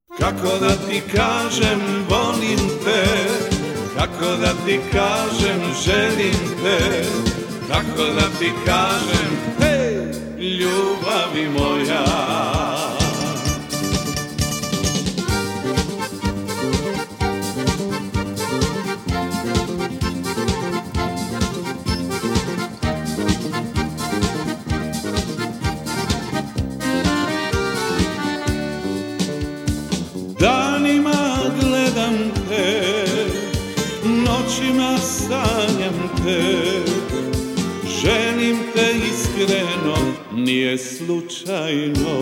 Kako da ti kažem volim te, kako da ti kažem želim te, kako da ti kažem hej, ljubavi moja. Danima gledam te, noćima sanjam te, želim te iskreno, nije slučajno.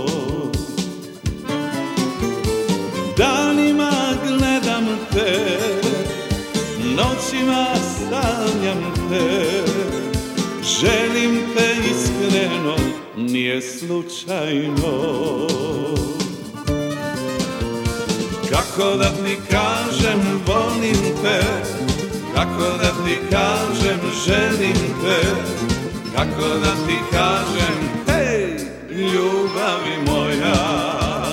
Danima gledam te, noćima sanjam te, želim te iskreno, nije slučajno. Kako da ti kažem volim te, kako da ti kažem želim te, kako da ti kažem hej, ljubavi moja.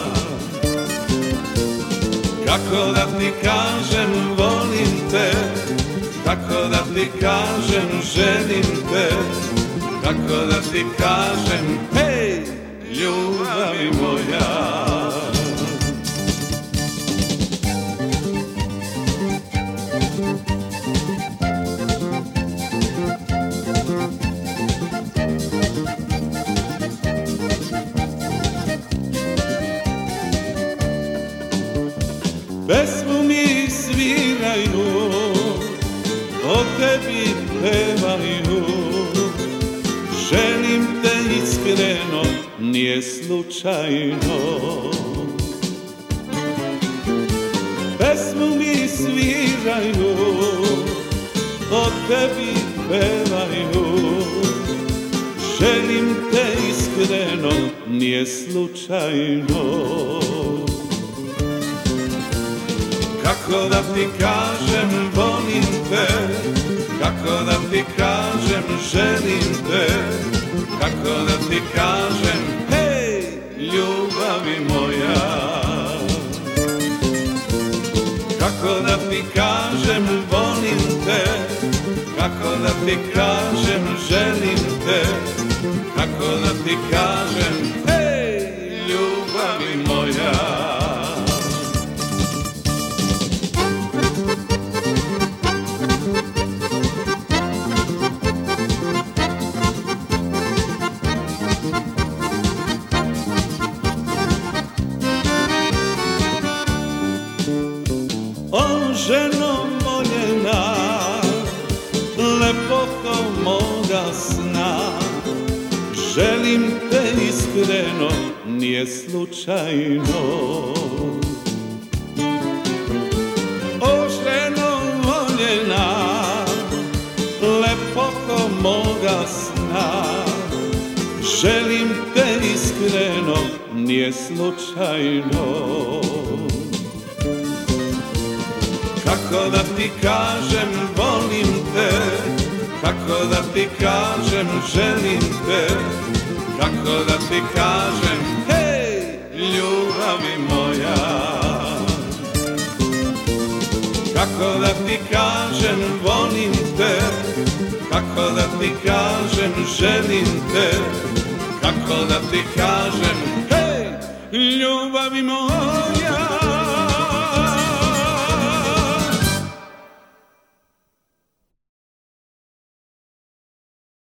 Kako da ti kažem volim te, kako da ti kažem želim te, kako da ti kažem hej, ljubavi moja. Pesmu mi sviraju, o tebi pevaju, želim te iskreno, nije slučajno. Pesmu mi sviraju, o tebi pevaju, želim te iskreno, nije slučajno. Kako da ti kažem volim te, kako da ti kažem želim te, kako da ti kažem hej, ljubavi moja. Kako da ti kažem volim te, kako da ti kažem želim te, kako da ti kažem hej, ljubavi moja. O ženo voljena, lepoto moga sna, želim te iskreno, nije slučajno. O ženo voljena, lepoto moga sna, želim te iskreno, nije slučajno. Kako da ti kažem volim te, kako da ti kažem želim te, kako da ti kažem hej, ljubavi moja. Kako da ti kažem volim te, kako da ti kažem želim te, kako da ti kažem hej, ljubavi moja.